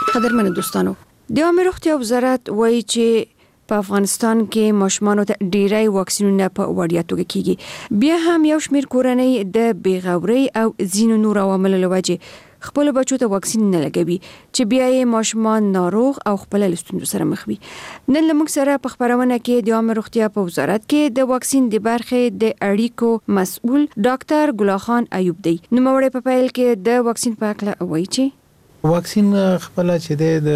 قدرمن دوستانو، د عامه روغتیا وزارت وایي چې په افغانستان کې ماشومانو ته ډیری واکسینونه په وړیا توګه کیږي. بیا هم یو شمېر کورنۍ د بیغورۍ او ځینو نور عواملو له وجې خپل بچو ته واکسین نه لګوي چې بیا یې ماشومان ناروغ او خپل ستونزو سره مخ وي. نن لمږ سره په خبرونه کې د عامه روغتیا په وزارت کې د واکسین د برخې د اړیکو مسؤل ډاکټر ګلاه خان ایوب دی. نو موږ په پیل کې د واکسین په اړه وایي چې واکسین خپل چې د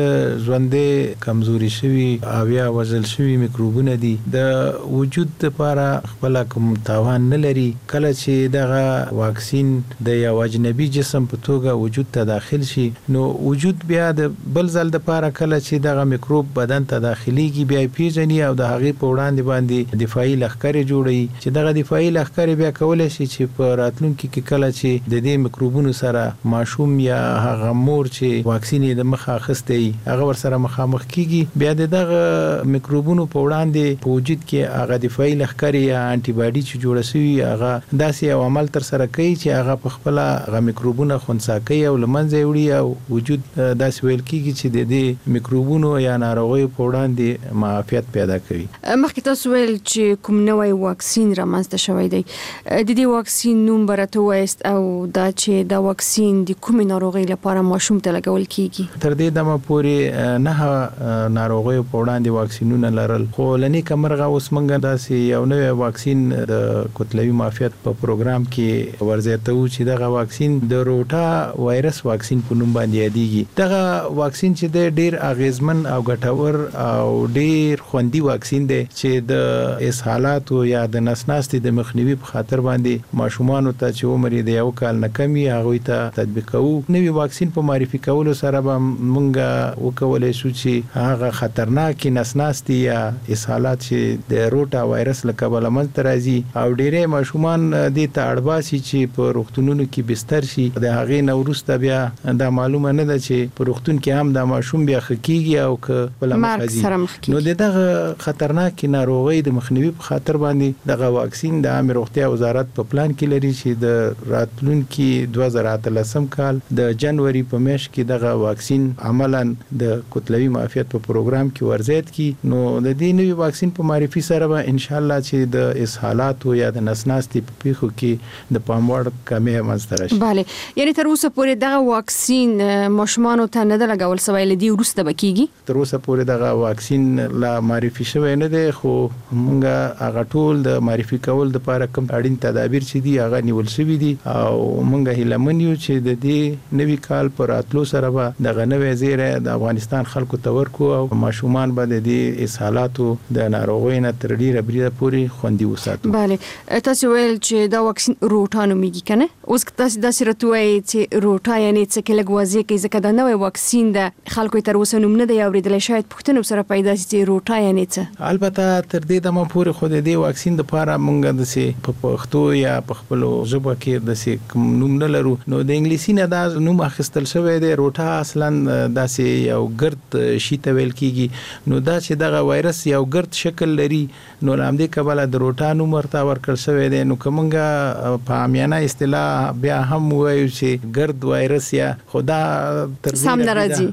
ژوندې کمزوري شوی او یا وژل شوی میکروبونه دي د وجود لپاره خپل کوم تاوان نه لري. کله چې دغه واکسین د یو اجنبي جسم په توګه وجود ته داخل شي نو وجود بیا د بل ځل لپاره کله چې دغه میکروب بدن ته داخليږي بیا پیژني او د هغې په وړاندې باندې دفاعي لښکر جوړي چې دغه دفاعي لښکر بیا کولای شي چې په راتلونکي کې کله چې د دې میکروبونو سره ماشوم یا هغه مور چې واکسین د مخه اخستې هغه ور سره مخامخ کیږي بیا دغه میکروبونو په وړاندې په وجود کې هغه دفاعي لښکر یا انټي باډي چې جوړ شوی هغه داسې یو عمل تر سره کوي چې هغه په خپل هغه میکروبونه خنثی کوي او لمنځه وړي او وجود داسې ویل کیږي چې د دې میکروبونو یا ناروغیو په وړاندې معافیت پیدا کوي. مخکې تاسو ویل چې کوم نوې واکسین رامنځته شوی دی. د دې واکسین نوم برته وایست او دا چې دا واکسین د کومې ناروغۍ لپاره ماشوم ته لګول کیږي؟ تر دې دمه پورې نه ناروغیو په وړاندې واکسینونه لرل خو لنی کمرغه اوس منګه داسې یو نوې واکسین د کتلوي معافیت په پروګرام کې ورزیاتو چې دغه واکسین د روټا وایرس واکسین په نوم باندې یادېږي. دغه واکسین چې د ډیر اغیزمن او ګټور او ډیر خوندي واکسین دی چې د اسهالات یا د نسناستي د مخنیوي په خاطر باندې ماشومان ته چې عمر د یو کال نه کمی هغه ته تطبیقو. نوې واکسین په معرفي کولو سره به مونږ وکولای شو چې هغه خطرناک نسناستي یا اسهالات چې د روټا وایرس له کبله منځته راځي او ډیره ماشومان د ته اړباسي چې په روغتونونو کې بستر شي د هغه نورسته بیا دا معلومه نه ده چې په روغتون کې هم د ماشوم بیا خکېږي او ک بل مخازي نو دغه خطرناک ناروغي د مخنیوي په خاطر باندې دغه واکسین د عامه روغتیا وزارت په پلان کې لري چې د راتلونکي 2013 کال د جنوري په میاشت کې دغه واکسین عملاً د کتلوي معافیت په پروګرام کې ورزید کی. نو د دې نوې واکسین په معرفي سره به ان شاء الله چې د اسهالات یا د نسناستي په پیښو کې د پاموړ کمی منځته راشي. bale یعنی تر اوسه پورې دغه واکسین ماشومان ته نه لګول سوی لدی ورسته بکیږي. تر اوسه پورې دغه واکسین لا معرفي شوی نه دی خو مونږه هغه ټول د معرفي کول د لپاره کوم اړین تدابیر چې دي هغه نیول شوی دي او مونږه هیله منیو چې د دې نوې کال پر راتلو سره به دغه نوې زیره د افغانستان خلکو ته ورکو او ماشومان به د دې اسهالاتو د ناروغۍ نه تر ډیره بریده پورې خوندي وساتو. bale تاسو ویل چې دا واکسین روټا نومیږي کنه اوس تاسو داسې راتوي چې روټا یعنی څه کې لګوازي کې ځکه دا نوې واکسین د خلکو تر اوسه نوم نه دی اوریدل شاید پښتنو سره پیدا شي چې روټا یعنی څه. البته تر دې دمه پورې خو د دې واکسین لپاره مونږ د سي په پښتو یا په خپل ژبه کې د سي نوم نه لرو. نو د انګلیسي نه دا نوم اخیستل شوی دی. روټا اصلا داسې یو ګرد شي ته ویل کیږي نو دا چې دغه وایرس یو ګرد شکل لري نو لامدې کبله د روټا نوم ورته ورکړل شوی دی. نو کومه په عامیانه اصطلاح بیا هم وایو چې ګرد وایرس یا خدا تر سم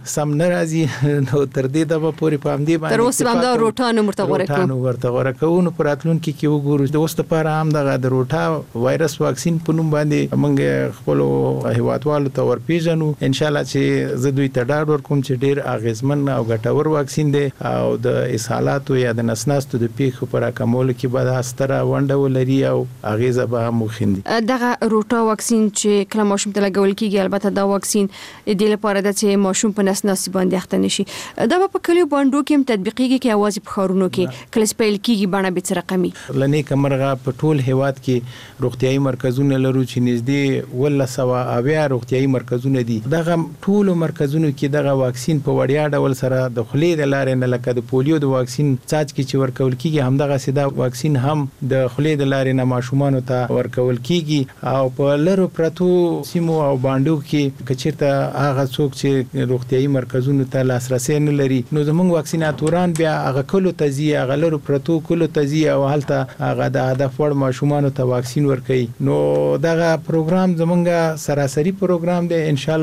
ناراضي نو تر دې د پورې په همدې باندې تر اوسه هم دا روټا نوم ورته ورکو. نو په راتلونکي کې وګورو د اوس لپاره هم دغه د روټا وایرس واکسین په نوم باندې موږ خپل هیوادوالو ته ورپیژنو. ان شاء الله چې زه دوی ته ډاډ ورکوم چې ډیر اغیزمن او ګټور واکسین دی او د اسهالاتو یا د نسناستو د پیښو پر راکمولو کې به دا ستره ونډه ولري او اغیزه به هم وخیندي. دغه روټا واکسین چې کله ماشوم ته لګول کیږي البته دا واکسین د لپاره د چې ماشوم په نسناستي باندې اخته نشي دا په کلیو باندې کې تطبیقیږي کې اواز په خارونو کې کله سپیل کیږي باندې به څه رقمي لنی کمرغه په ټول هیواد کې روغتيایي مرکزونه لرو چې نږدې 1900 روغتيایي مرکزونه دي. دغه ټول مرکزونو کې دغه واکسین په وړیا ډول سره د خولې د لارې نه لکه د پولیو د واکسین څاڅ کې چې ورکول کیږي همدغه سیده واکسین هم د خولې د لارې نه ماشومان ته ورکول کیږي او په لرو پرتو سیمو او باندو کې کچیرته هغه څوک چې روغتيایي مرکزونو ته لاسرسي نه لري نو زموږ واکسیناتوران بیا هغه کلو تزیه هغه لرو پرتو کلو تزیه او هلته هغه د هدف وړ ماشومان ته واکسین ورکړي. نو دغه پروګرام زمونږه سراسری پروګرام دی ان شاء الله چې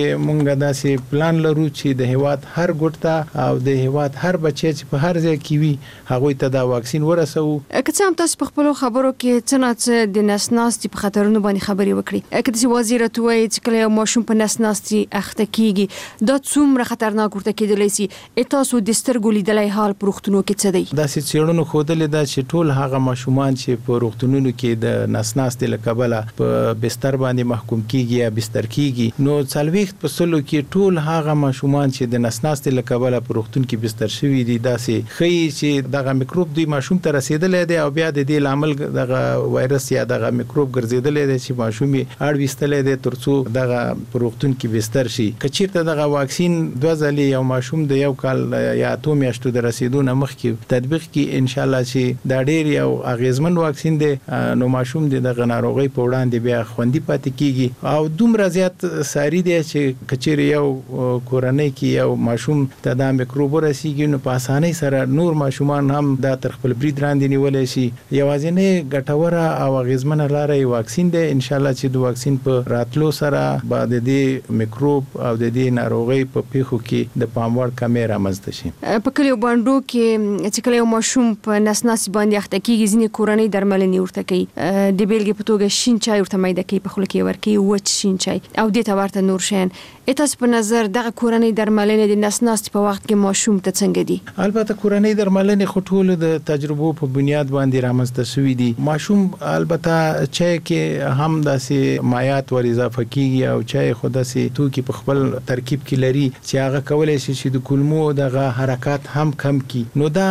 کې مونږ داسې پلان لرو چې د هیواد هر ګوټ ته او د هیواد هر بچی چې په هر ځای کې وي هغه ته دا واکسین ورسو. که څه هم تاسو په خپل خبرو کې څنګه د نسناستي په خطرونو باندې خبرې وکړي، که د وزیر توي چې کله یو ماشوم په نسناستي اخته کیږي دا څومره خطرناک ورته کېدلی شي، تاسو د سترګو لیدلای حال په روغتونونو کې څه دی؟ دا څېړنو ښودلې ده چې ټول هغه ماشومان چې په روغتونونو کې د نسناستي له کبله په بستر باندې محکوم کیږي یا بستر کیږي، نو 40% کې ټول هغه ماشومان چې د نسناستي له کبله په روغتون کې بستر شوي دي داسې ښیي چې دغه میکروب دوی ماشوم ته رسیدلی دی او بیا د دې لامل دغه وایرس یا دغه میکروب ګرځیدلی دی چې ماشوم یې اړ ویستلی دی ترڅو دغه په روغتون کې بستر شي. که چیرته دغه واکسین 2 ځلې یو ماشوم د 1 کال یا 2 میاشتو د رسیدو نه مخکې تطبیق کې ان شاء الله چې دا ډیر یو اغیزمن واکسین دی، نو ماشوم د دغه ناروغي په وړاندې بیا خوندي پاتې کیږي او دومره زیات ساري دی چې کچیر یو کورنۍ کې یو ماشوم ته دا میکروب ورسیږي نو په اسانۍ سره نور ماشومان هم دا تر خپل برید لاندې نیولای شي. یوازینی ګټوره او اغیزمنه لاره یې واکسین دی. ان شاء الله چې د واکسین په راتلو سره به د دې میکروب او د دې ناروغي په پیښو کې د پاموړ کمی رامنځته شي. په کلیو باندې کې چې کله یو ماشوم په نسناستي باندې اخته کیږي ځینې کورنۍ درملنې ورته کوي، د بیلګې په توګه شین چای ورته میده کوي، په خوله کې ورکوي وچ شین چای او دې ته ورته نور شیان. تاسو په نظر دغه کورنۍ درملنې د نسناستي په وخت کې ماشوم ته څنګه دي؟ البته کورنۍ درملنې خو ټول د تجربو په بنیاد باندې رامنځته شوي دي. ماشوم البته چای کې هم داسې مایعات ور اضافه کیږي او چای خو داسې توکي په خپل ترکیب کې لري چې هغه کولای شي چې د کولمو دغه حرکات هم کم کی. نو دا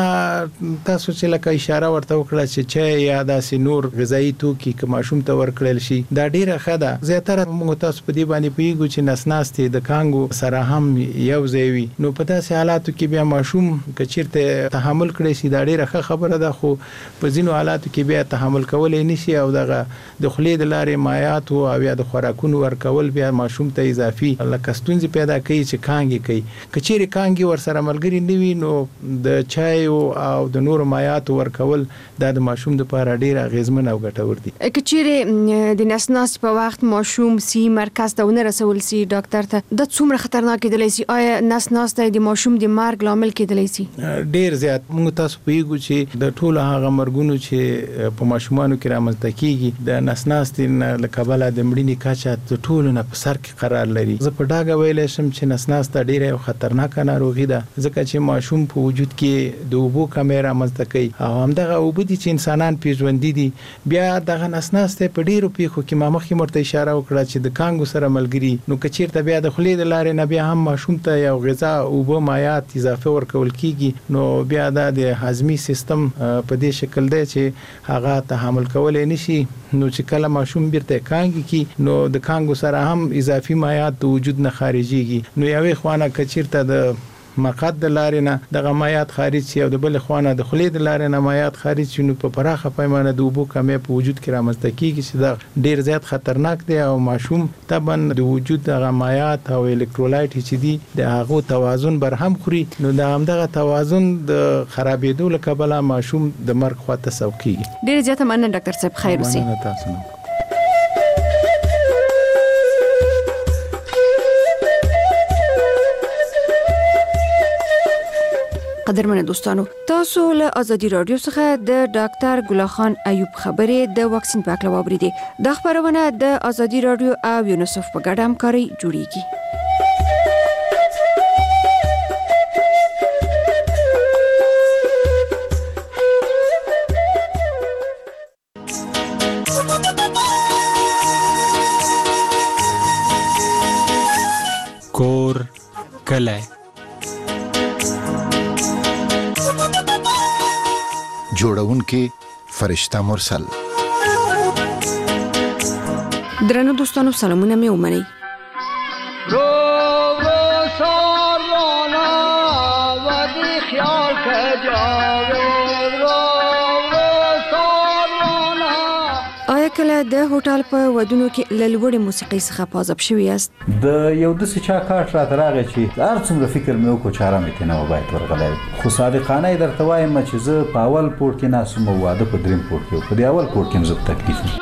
تاسو چې لکه اشاره ورته وکړه چې چای یا داسې نور غذایی توکي که ماشوم ته ورکړل شي دا ډیره ښه ده. زیاتره موږ تاسو په دې باندې پوهیږو چې نسناستي د کانګو سره هم یو ځای وي، نو په داسې حالاتو کې بیا ماشوم که چیرته تحمل کړی شي دا ډیره ښه خبره ده، خو په ځینو حالاتو کې بیا تحمل کولای نشي او دغه د خولې د لارې مایعات او یا د خوراکونو ورکول بیا ماشوم ته اضافي لکه ستونزې پیدا کوي چې کانګي کوي. که چیرې کانګي ورسره ملګري نه وي نو د چای او د نورو مایعات ورکول دا د ماشوم لپاره ډیر اغیزمن او ګټور دي. که چیرې د نسناستي په وخت ماشوم سی مرکز ته ونه رسول سي ډاکټر ته، دا څومره خطرناک کېدلی شي؟ آیا نسناستي د ماشوم د مرګ لامل کېدلی شي؟ ډیر زیات. موږ تاسو پوهیږو چې د ټولو هغه مرګونو چې په ماشومانو کې رامنځته کیږي د نسناستي له کبله د مړینې کچه د ټولو نه په سر کې قرار لري. زه په ډاګه ویلی شم چې نسناسته ډیره یو خطرناکه ناروغي ده، ځکه چې ماشوم په وجود کې د اوبو کمی رامنځته کوي او همدغه اوبه دي چې انسانان پې ژوندي دي. بیا دغه نسناسته په ډیرو پیښو کې ما مخکې مرته اشاره وکړه چې د کانګو سره ملګري، نو که چیرته بیا د خولې د لارې نه بیا هم ماشوم ته یو غذا اوبه مایعات اضافه ورکول کیږي، نو بیا د هضمي سیستم په دې شکل دی چې هغه تحمل کولای نشي. نو چې کله ماشوم بیرته کانګي کی نو د کانګو سره هم اضافي مایعات د وجود نه خارجيږي. نو یوې خوانه که چیرته د مقعد د لارې نه دغه مایعات خارج شي او د بل خوانه د خولې د لارې نه مایعات خارج شي، نو په پراخه پیمانه د اوبو کمی په وجود کې رامنځته کیږي چې دا ډیر زیات خطرناک دی او ماشوم طبعا د وجود دغه مایعات او الکترولایت چې دي د هغه توازن بر هم خوري، نو د همدغه توازن د خرابېدو له کبله ماشوم د مرګ خواته سوق کیږي. ډیر زیات مننه ډاکټر صاحب، خیر اوسئ. مننه تاسو. قدرمن دوستانو، تاسو له ازادي رادیو څخه د ډاکټر ګل خان ایوب خبرې د واکسین په اړه واوریدې. د خبرونه د ازادي رادیو او یونیسف په ګډه همکاري جوړیږي. کور کلی جوړونکي فرشته مرسل. درنو دوستانو سلامونه مې ومنئ. کله د هوټل په ودونو کې لوړې موسیقي څخه پازاب شوی است. د یو د سچا کارت را تراغه چې هر څومره فکر مې وکړ چې آرام ته نه وبایت ورغلای، خو صادقانه درته وایم چې زه په اول پورت کې ناسم واده په دریم پورت کې په دی اول پورت کې زه تکلیف